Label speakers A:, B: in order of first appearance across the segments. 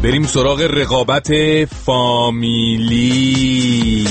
A: بریم سراغ رقابت فامیلی.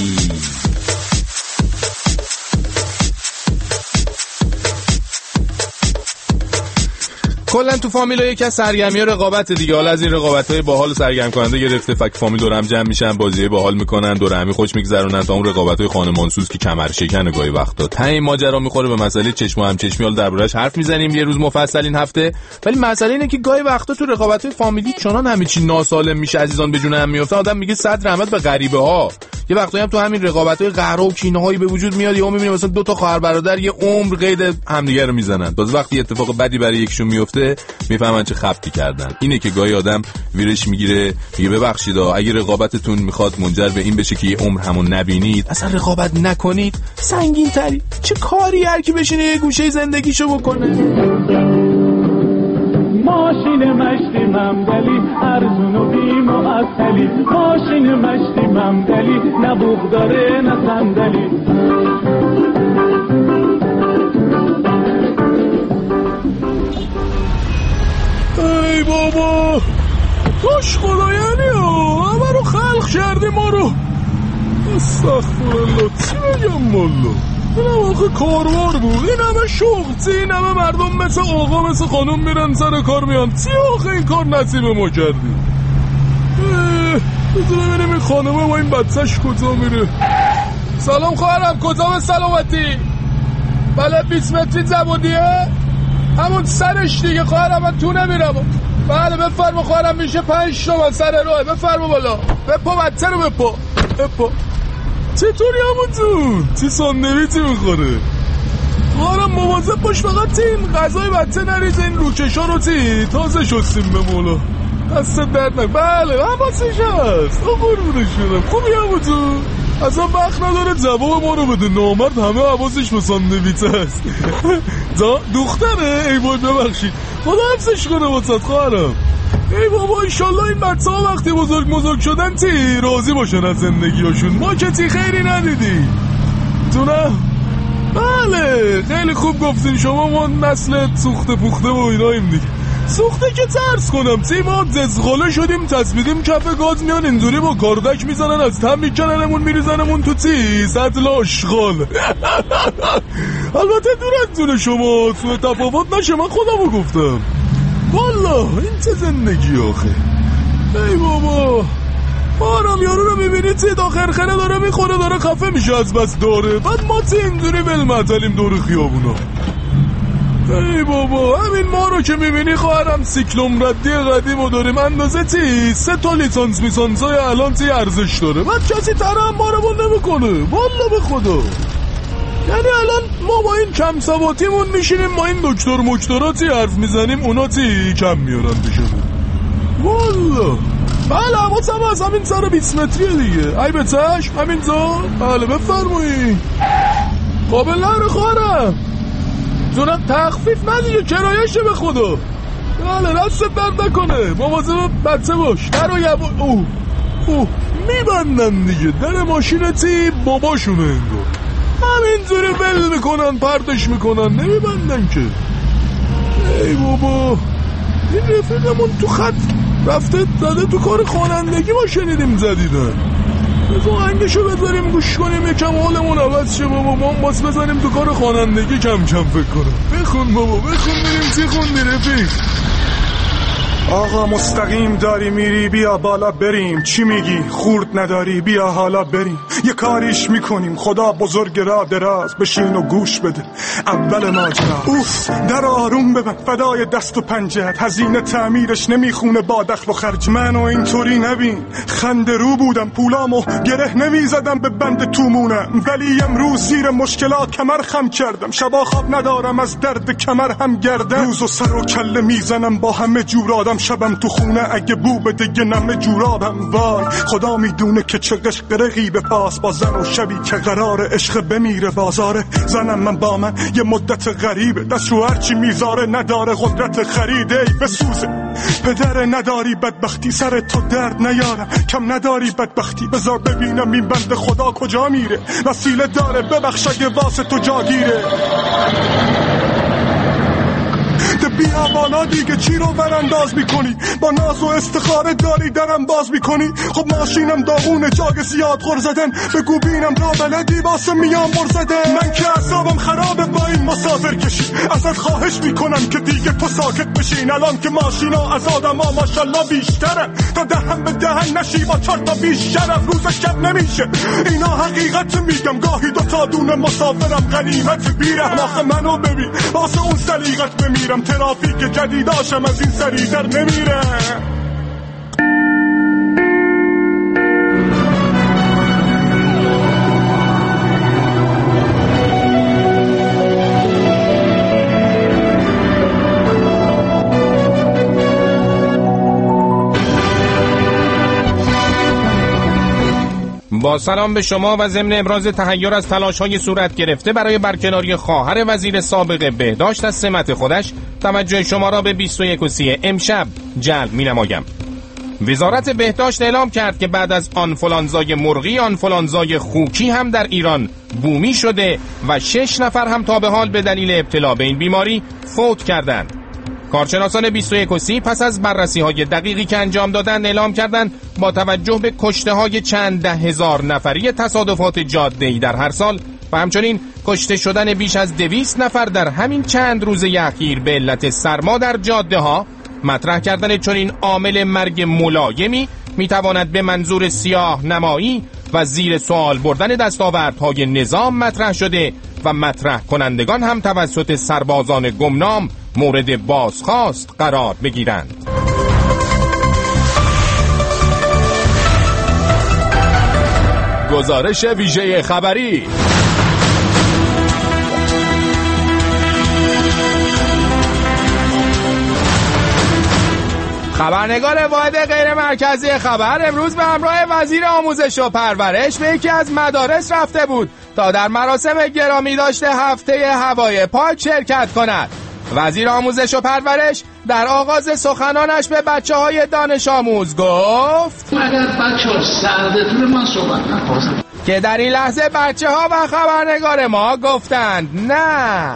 A: کلا تو فامیل یکی از سرگرمی‌ها رقابت دیگه. حالا از این رقابت‌های باحال و سرگرم کننده گرفته فک فامیل دور هم جمع میشن، بازی باحال میکنن، دور همی خوش میگذرونن، تا اون رقابت‌های خانمانسوز که کمر شکن گاهی وقتا. ته این ماجرا میخوره به مسئله چشم و همچشمی. حالا دربارش حرف میزنیم یه روز مفصل این هفته. ولی مسئله اینه که گاهی وقتا تو رقابت‌های فامیلی چنان همه چی ناسالم میشه، عزیزان به جون هم میافتن، آدم میگه صد رحمت به غریبه‌ها. یه وقتایی هم تو همین رقابت‌های قهر و کینه‌هایی به وجود میاد، یا می‌بینی مثلا دو تا خواهر برادر یه عمر قید همدیگه رو میزنن. باز وقتی اتفاق بدی برای یکشون میفته میفهمن چه خبطی کردن. اینه که گاهی آدم ویرش میگیره میگه ببخشید اگه رقابتتون میخواد منجر به این بشه که یه عمر همون نبینید، اصلا رقابت نکنید. سنگین تری چه کاری هر کی بشینه یه گوشه زندگیشو بکنه.
B: ماشین مشتی ممدلی ارزون و بی‌معطلی، ماشین مشتی ممدلی نه بوق داره نه صندلی.
C: ای بابا توش خدایانی همه رو خلق کردی ما رو. استغفرالله چی بگم والا، این هم آخه کاروار بود، این همه شغل، این همه مردم مثل آقا مثل خانم میرن سر کار میان. چی آخه این کار نصیب ما کردی؟ بذار ببینیم این خانمه با این بچهش کجا میره. سلام خواهرم، کجا به سلامتی؟ بله 20 متری زبونیه همون سرش دیگه خواهرم، من تو نمیرم. بله بفرما خواهرم، میشه 5 تومن سر راه، بفرما بالا، بپا بچه رو بپا. چطوری همون جون؟ چی ساندویچی میخوره؟ خواهرم مواظب باش فقط این غذای بچه نریزه، این روکشا رو تازه شستیم به مولا، دست درد نکنه. بله حواسش هست، قربونش شدم. خوبی همون جون؟ اصلا وقت نداره جواب ما رو بده، نامرد همه حواسش به ساندویچ هست. دختره؟ ای بای ببخشید، خدا حفظش کنه واسه خواهرم. ای بابا ایشالله این بچه ها وقتی بزرگ شدن راضی باشن از زندگیاشون. ما که خیری ندیدی تو نه؟ بله خیلی خوب گفتین شما، ما نسل سوخته پوخته و ایناییم دیگه. سوخته که ترس کنم ما ززغاله شدیم، تصمیدیم کف گاز میان اینجوری با کاردک میزنن، از تم میکننمون میریزنمون تو سطل آشغال. البته دور از جون شما سوء تفاوت نشه، من خودمو گفتم والا این چه زندگی آخه. ای بابا مارم یارو رو میبینی خرخره داره میخوره، داره خفه میشه از بس داره، بعد ما اینجوری ولمعتلیم دور خیابونا. ای بابا همین ما رو که میبینی خواهرم سیکلوم ردی قدیمو داریم، اندازه 3 تا لیسانس میسانسای الان ارزش داره، بعد کسی ترم ما رو نمیکنه والا به خدا. یعنی الان ما با این کم سواتیمون میشینیم، ما این دکتر مکتراتی حرف میزنیم، اونا کم میارن بشه والا. بله حواسم از همین سر 20 متریه دیگه. ای به چشم همینجا. بله بفرمایی. قابل نره خواهرم جونم، تخفیف ندیگه کرایشه به خدا. بله دستت درد نکنه، مواظب بچه باش. در و میبندن دیگه، در ماشینتی باباشونه انگار، همینجوری ول میکنن پرتش میکنن، نمیبندن که. ای بابا این رفیقمون تو خط رفته زده تو کار خوانندگی، ما شنیدیم زدیدن. بذار آهنگشو بذاریم گوش کنیم یکم حالمون عوض شه بابا، ما باس بزنیم تو کار خوانندگی کم فکر کنم. بخون بابا بخون، بریم چی خوندی رفیق؟
D: آقا مستقیم داری میری بیا بالا بریم، چی میگی خورد نداری بیا حالا بریم، یه کاریش میکنیم خدا بزرگ را دراز، بشین و گوش بده اول ماجرا. اوف در آروم ببند فدای دست و پنجهت، هزینه تعمیرش نمیخونه با دخل و خرج. منو اینطوری نبین خنده رو بودم، پولامو گره نمیزدم به بند تومونم، ولی امروز زیر مشکلات کمر خم کردم، شبا خواب ندارم از درد کمر هم گردم، روز و سر و کله میزنم با همه جور آدم، شبم تو خونه اگه بو بده یه نمه جورابم. وای خدا میدونه که چه قشقرقی به پاس با زن و شبی که قرار عشق بمیره بازاره. زنم من با من یه مدت غریبه، دست رو هرچی میذاره نداره قدرت خریده. ای بسوزه پدر نداری بدبختی، سر تو درد نیارم کم نداری بدبختی، بذار ببینم این بنده خدا کجا میره، وسیله داره ببخش اگه واسه تو جاگیره. بیا حالا دیگه چی رو برانداز میکنی؟ با ناز و استخاره داری درم باز میکنی. خب ماشینم داغونه جاگ زیاد غر زدن، بگو بینم را بلدی واسه میام بر زدن. من که اعصابم خرابه با این مسافر کشی، ازت خواهش میکنم که دیگه تو ساکت بشین. الان که ماشینا از آدما ماشالله بیشتره، تا دهن به دهن نشی با 4 تا بیش شرف. روز شب نمیشه اینا حقیقت میگم، گاهی 2 تا دونه مسافرم غنیمت بیرم. آخه منو ببین واسه اون سلیقت بمیرم، ترافیک جدیداشم از این سریع در نمیره.
A: با سلام به شما و ضمن ابراز تحیر از تلاش‌های صورت گرفته برای برکناری خواهر وزیر سابق بهداشت از سمت خودش، توجه شما را به 21:30 امشب جلب می‌نمایم. وزارت بهداشت اعلام کرد که بعد از آنفولانزای مرغی، آنفولانزای خوکی هم در ایران بومی شده و 6 نفر هم تا به حال به دلیل ابتلا به این بیماری فوت کردند. کارشناسان 21:30 پس از بررسی‌های دقیقی که انجام دادن اعلام کردند با توجه به کشته‌های چند ده هزار نفری تصادفات جاده‌ای در هر سال و همچنین کشته شدن بیش از 200 نفر در همین چند روز اخیر به علت سرما در جاده‌ها، مطرح کردن چنین عامل مرگ ملایمی میتواند به منظور سیاه نمایی و زیر سوال بردن دستاوردهای نظام مطرح شده و مطرح کنندگان هم توسط سربازان گمنام مورد بازخواست قرار بگیرند.
C: گزارش ویژه خبری.
A: خبرنگار واحد غیر مرکزی خبر امروز به همراه وزیر آموزش و پرورش به یکی از مدارس رفته بود تا در مراسم گرامی داشته هفته هوای پاک شرکت کند. وزیر آموزش و پرورش در آغاز سخنانش به بچه‌های دانش آموز گفت
E: اگر بچه‌ها سردتون من صحبت نکنم،
A: که در این لحظه بچه‌ها و خبرنگار ما گفتند نه.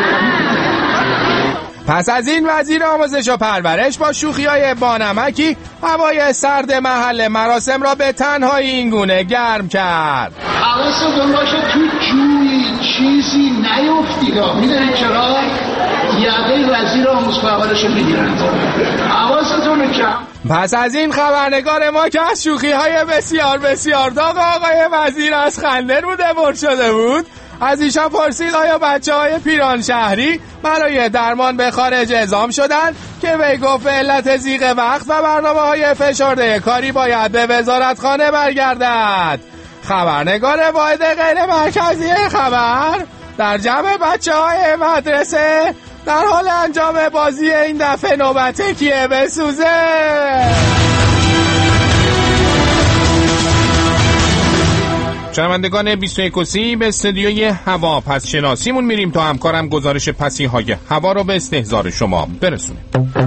A: پس از این وزیر آموزش و پرورش با شوخی‌های بانمکی هوای سرد محل مراسم را به تنهایی این گونه گرم کرد.
E: حواستون باشه تو جوی چیزی نیفتید. میدونید چرا؟ یقه وزیر آموزش و پرورش رو میگیرند. حواستون کم.
A: پس از این خبرنگار ما که از شوخی‌های بسیار بسیار داغ آقای وزیر از خنده روده‌بر شده بود، از ایشان پرسید آیا بچه‌های پیران شهری برای درمان به خارج اعزام شدند، که وی گفت به علت ضیق وقت و برنامه‌های فشرده کاری باید به وزارتخانه برگردد. خبرنگار واحد غیر مرکزی خبر در جمع بچه‌های مدرسه در حال انجام بازی این دفعه نوبت کیه بسوزه. شنوندگان 21:30 به استودیوی هوا پس شناسیمون میریم تا همکارم گزارش پسی‌های هوا رو به استحضار شما برسونه.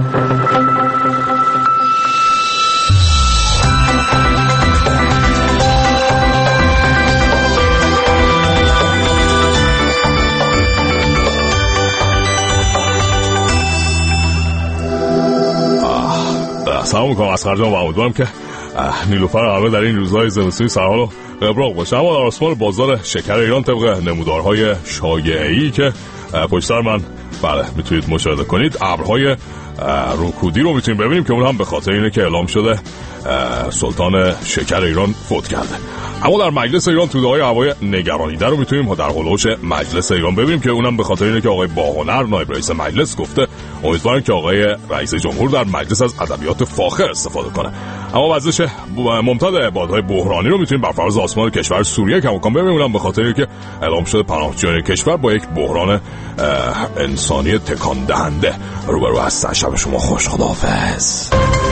C: سلام میکنم اسقر جان و امیدوارم که نیلوفر همه در این روزهای زمستونی سرحال و ابراق باشه. اما در آسمان بازار شکر ایران طبق نمودارهای شایعی که پشت سر من میتونید مشاهده کنید، ابرهای رکودی رو میتونیم ببینیم که اون هم به خاطر اینه که اعلام شده سلطان شکر ایران فوت کرده. اما در مجلس ایران توده‌های هوای نگرانیده رو میتونیم در هولوش مجلس ایران ببینیم که اونم به خاطر اینه که آقای باهنر نایب رئیس مجلس گفته امیدوارم که آقای رئیس جمهور در مجلس از ادبیات فاخر استفاده کنه. اما وضعش ممتد بادهای بحرانی رو میتونیم بر فراز آسمان کشور سوریه کماکان ببینیم، اونم به خاطر اینه که اعلام شده پناهجویان کشور با یک بحران انسانی تکان دهنده روبرو هستن. شب شما خوش، خداحافظ.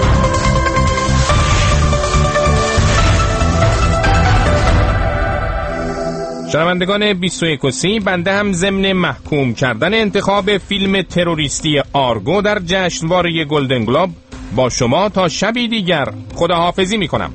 A: شنوندگان 21:30 بنده هم ضمن محکوم کردن انتخاب فیلم تروریستی آرگو در جشنواره گلدن گلوب با شما تا شبی دیگر خداحافظی میکنم.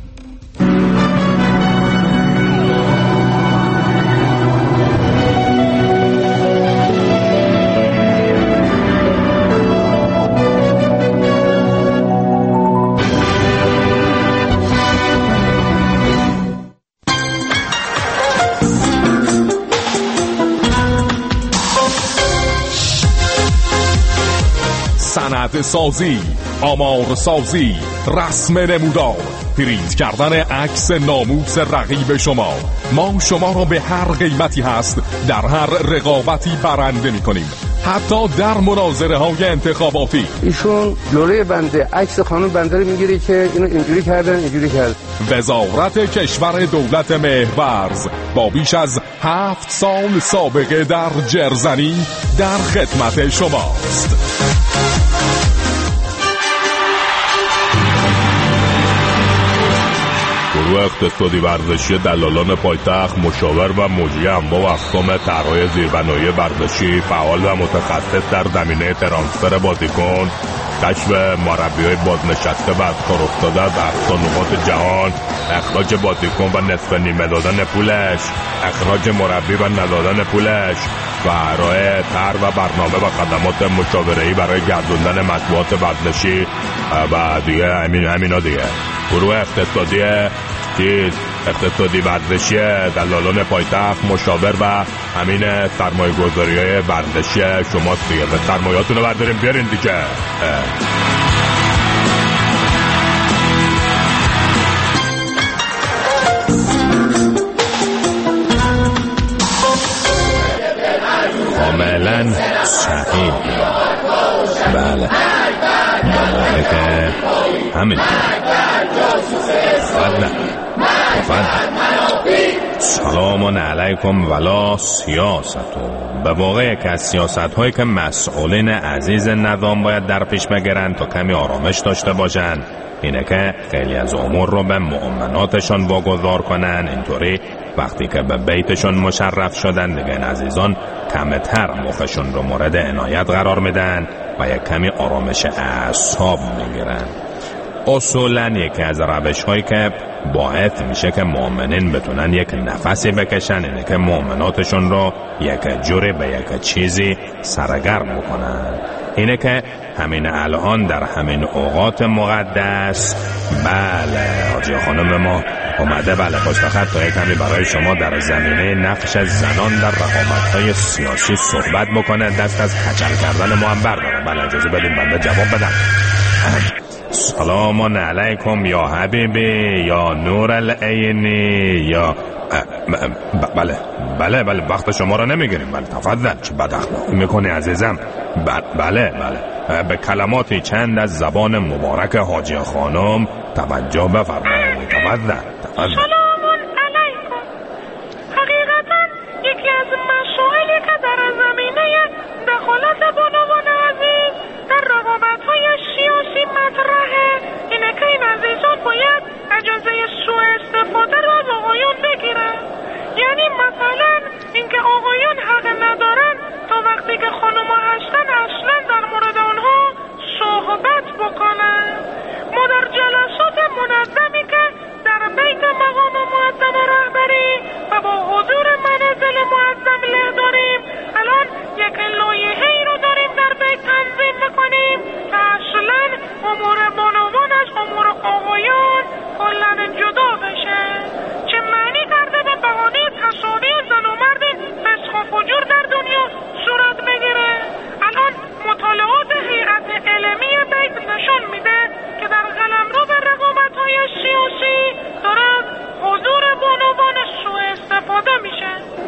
A: سند سازی، آمار سازی، رسم نمودار، پرینت کردن عکس ناموس رقیب شما. ما شما را به هر قیمتی هست در هر رقابتی برنده می‌کنیم، حتی در مناظره های انتخاباتی.
F: ایشون جلوی بنده عکس خانم بنده رو میگیری که اینو اینجوری کردن اینجوری کرد.
A: وزارت کشور دولت مهرورز با بیش از 7 سال سابقه در جرزنی در خدمت شماست.
G: گروه اقتصادی ورزشی دلالان پایتخت مشاور و مجری انواع و اقسام طرحهای زیربنایی ورزشی، فعال و متخصص در زمینه ترانسفر بازیکن، کشف مربیای بازنشسته و از کار افتاده از اقصا نقاط جهان، اخراج بازیکن و نصف نیمه دادن پولش، اخراج مربی و ندادن پولش و ارائه طرح و برنامه و خدمات مشاوره‌ای برای گردوندن مطبوعات ورزشی و دیگه همینا دیگه. گروه اقتصادی ورزشی دلالان پایتخت مشاور و همین سرمایه‌گذاری‌های ورزشی شماست دیگه. به سرمایه‌هاتون رو برداریم بیارین دیگه.
A: کاملا صحیح. بله که همین سلام علیکم ولا سیاست. به واقع یکی از سیاست هایی که مسئولین عزیز نظام باید در پیش بگیرن تا کمی آرامش داشته باشن اینه که خیلی از امور رو به مؤمناتشان واگذار کنن. اینطوری وقتی که به بیتشون مشرف شدن دیگه این عزیزان کمتر مخشون رو مورد عنایت قرار میدن و یک کمی آرامش اعصاب میگیرن. اصولاً یکی از روش هایی که باعث میشه که مؤمنین بتونن یک نفسی بکشن اینه که مؤمناتشون رو یک جوری به یک چیزی سرگرم بکنن. اینه که همین الان در همین اوقات مقدس بله حاجی خانم ما اومده بله خوشبخت تا یک کمی برای شما در زمینه نقش زنان در رقابت‌های سیاسی صحبت بکنه. دست از کچل کردن ما هم برداره. بله اجازه بدین بنده جواب بدم. سلام علیکم یا حبیبی یا نور العینی یا بله وقت شما را نمیگیریم. بله تفضل. چه بد اخلاقی میکنی عزیزم. بله به کلماتی چند از زبان مبارک حاجی خانم توجه بفرمایید. تفضل.
H: سلام علیکم. حقیقتا یکی از مسائلی که در زمینه دخالت بانوان عزیز در رقابت‌های سیاسی مطرحه اینه که این عزیزان باید اجازه سوء استفاده را از آقایان بگیرن. یعنی مثلا اینکه آقایان حق ندارن تا وقتی که خانم‌ها هستن اصلا در مورد آنها صحبت بکنن. ما در جلسات منظمی که در بیت مقام معظم رهبری و با حضور منازل معظم له داریم الان یک لایحه‌ای رو داریم در بیت تنظیم میکنیم که اصلا امور بانوان از امور آقایان کلاً جدا بشه. چه معنی کرده به بهانه تصاوی زن و مرد فسق و فجور در دنیا صورت بگیره؟ الان مطالعات هیئت علمی بیت نشان میده که در قلمرو به رقابت‌های سیاسی داره حضور بانوان سوء استفاده میشه.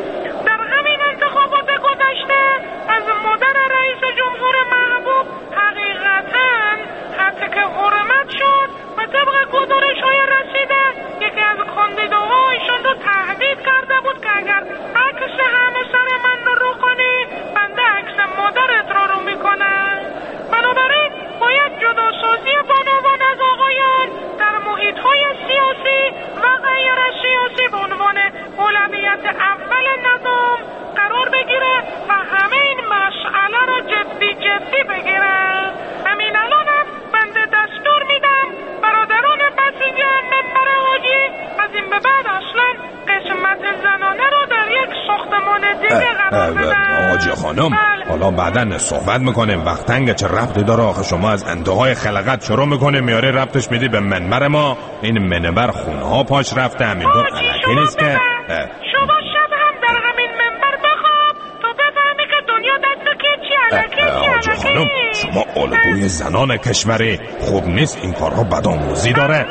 H: در همین انتخابات گذشته از مادر رئیس جمهور محبوب حقیقتاً حتی که حرمت شد و طبق گزارش‌های رسیده یکی از کاندیداها ایشان رو تهدید کرده بود که اگر عکس همسر من رو کنی بنده عکس مادرت رو میکنم. بنابراین باید جداسازی بانوان از آقایان در محیط‌های سیاسی و غیر سیاسی به عنوان اولویت اول نظام قرار بگیره و همه این مسئله رو جدی بگیره. همین الانم بنده دستور میدم برادران بسیج منبر حاجی از این به بعد اصلا قسمت زنانه رو در یک ساختمان دیگه قرار بدن.
A: حاجی خانم حالا بعدن صحبت میکنیم. وقت تنگه. چه ربطی داره آخه شما از انتهای خلقت شروع میکنه میاره ربطش میدی به منبر ما. این منبر خونه ها پاش رفته همینطور علکی نیست که
H: شما شب هم در همین منبر بخواب تو بفهمی که دنیا دست که چی علکی
G: خانم شما الگوی زنان کشوری، خوب نیست این کارها بدآموزی داره.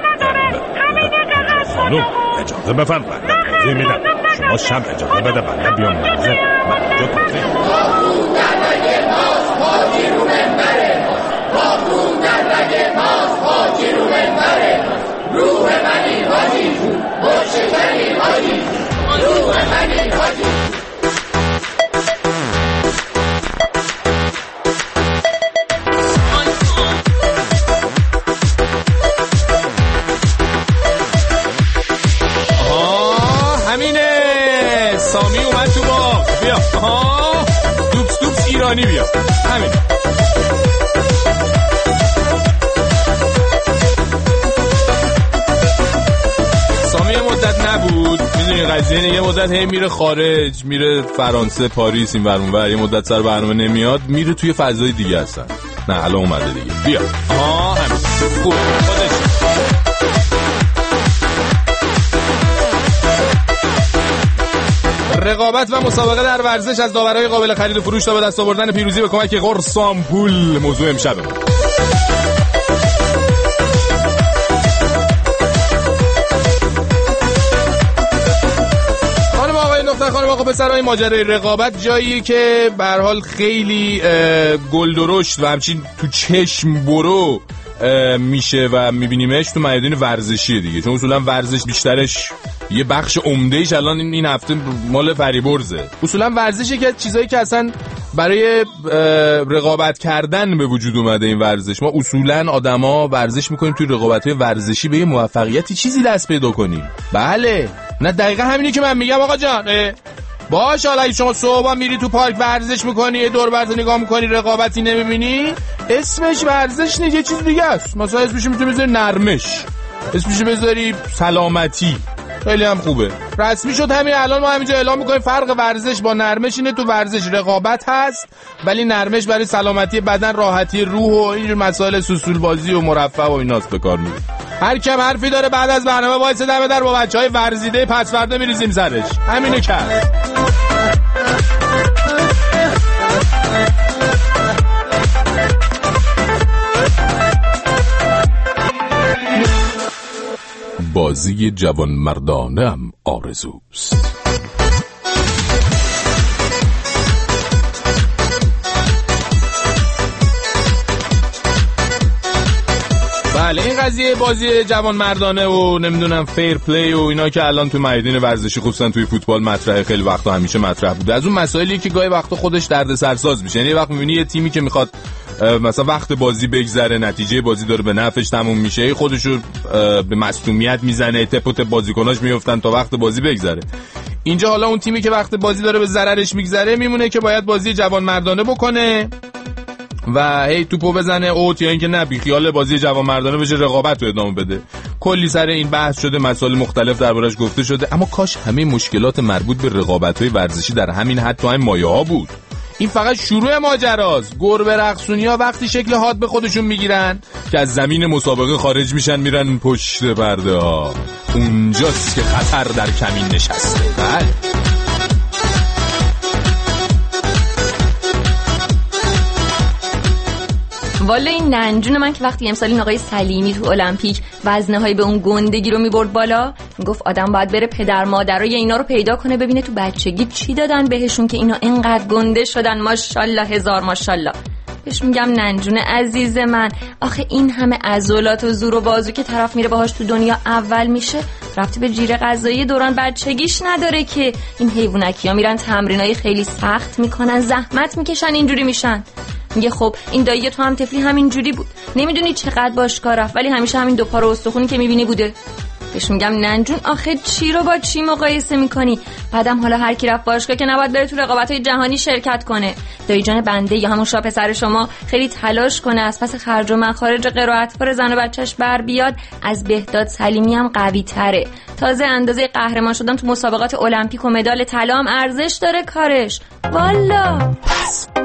G: خانم اجازه بفرمایید توضیح میدم. شما شب اجازه بده بنده بیام منزل. من اینجا توضیح روح منی حاجی باشکنی حاجی روح منی حاجی.
A: همینه سامی اومد تو باغ. بیا دوبس دوبس ایرانی بیا. همین سامی مدت نبود، میدونی قضیه یه مدت هی میره خارج، میره فرانسه، پاریس، این ور اون ور، یه مدت سر برنامه نمیاد، میره توی فضای دیگه هستن. نه الان اومده دیگه. بیا همین خوب خودش. رقابت و مسابقه در ورزش از داورای قابل خرید و فروش تا به دست آوردن پیروزی به کمک قرص آمپول موضوع امشبمون. خانم آقای نقطه خانم آقا پسرای ماجرای رقابت جاییه که به هر حال خیلی گل درشت و همچین تو چشم برو میشه و میبینیمش تو میدان ورزشی دیگه، چون اصولا ورزش بیشترش یه بخش عمدهش الان این هفته مال فریبرزه. اصولا ورزشه که چیزایی که اصلا برای رقابت کردن به وجود اومده این ورزش. ما اصولا آدما ورزش میکنیم توی رقابت‌های ورزشی به یه موفقیتی چیزی دست پیدا کنیم. بله نه دقیقا همینی که من میگم آقا جان. باشه حالا شما صبح میری تو پارک ورزش میکنی، یه دور برزه نگاه میکنی، رقابتی نمیبینی، اسمش ورزش نیست، یه چیز دیگه است. مثلا اسمش میتونی بذاری نرمش، اسمش بذاری سلامتی، خیلی هم خوبه. رسمی شد همین الان ما همینجا اعلام میکنیم فرق ورزش با نرمش اینه. تو ورزش رقابت هست ولی نرمش برای سلامتی بدن، راحتی روح و اینجور مسائل سوسول بازی و مرفه و ایناست به کار میره. هر کم حرفی داره بعد از برنامه وایس دم در با بچهای ورزیده پس فردا میریزیم سرش. همینو کرد. بازی جوان مردانم آرزوست. بله این قضیه بازی جوان مردانه و نمیدونم فیر پلی و اینا که الان تو میدان ورزشی خصوصا توی فوتبال مطرحه، خیلی وقتا همیشه مطرح بوده. از اون مسائلی که گاهی وقتا خودش دردسرساز میشه. یعنی وقت میبینی یه تیمی که میخواد مثلا وقت بازی بگذره، نتیجه بازی داره به نفعش تموم میشه، خودشو به مصدومیت میزنه، تپ و تپ بازیکناش میافتن تا وقت بازی بگذره. اینجا حالا اون تیمی که وقت بازی داره به ضررش میگذره میمونه که باید بازی جوان مردانه بکنه و هی توپو بزنه اوت، یا اینکه نه بی خیال بازی جوان مردانه بشه رقابت رو ادامه بده. کلی سر این بحث شده، مسائل مختلف دربارش گفته شده، اما کاش همه مشکلات مربوط به رقابت‌های ورزشی در همین حد تو همین مایه‌ها بود. این فقط شروع ماجراست. گربه رقصونی‌ها وقتی شکل حاد به خودشون میگیرن که از زمین مسابقه خارج میشن میرن پشت پرده ها. اونجاست که خطر در کمین نشسته. بله
I: والا این ننجون من که وقتی امسال این آقای سلیمی تو المپیک وزنه‌های به اون گندگی رو میبرد بالا، میگفت آدم باید بره پدر مادرای اینا رو پیدا کنه ببینه تو بچگی چی دادن بهشون که اینا اینقدر گنده شدن. ماشاءالله هزار ماشاءالله. بهش میگم ننجون عزیز من، آخه این همه عضلات و زور و بازو که طرف میره باهاش تو دنیا اول میشه رفتی به جیره غذایی دوران بچگیش نداره که. این حیوانکی‌ها میرن تمرینای خیلی سخت میکنن، زحمت میکشن، اینجوری میشن. میگه خب این دایی تو هم طفلی همین جوری بود، نمیدونی چقدر باشگاه رفت ولی همیشه همین دو پا رو استخونی که میبینی بوده. بهش میگم ننجون آخه چی رو با چی مقایسه میکنی؟ بعدم حالا هر کی رفت باشگاه که نباید بره تو رقابت‌های جهانی شرکت کنه. دایی جان بنده یا همون شاه پسر شما خیلی تلاش کنه از پس خرج و مخارج قرائت‌وار زن و بچه‌ش بر بیاد، از بهداد سلیمی هم قوی تره. تازه اندازه قهرمان شدن تو مسابقات المپیک و مدال طلا هم ارزش داره کارش. والا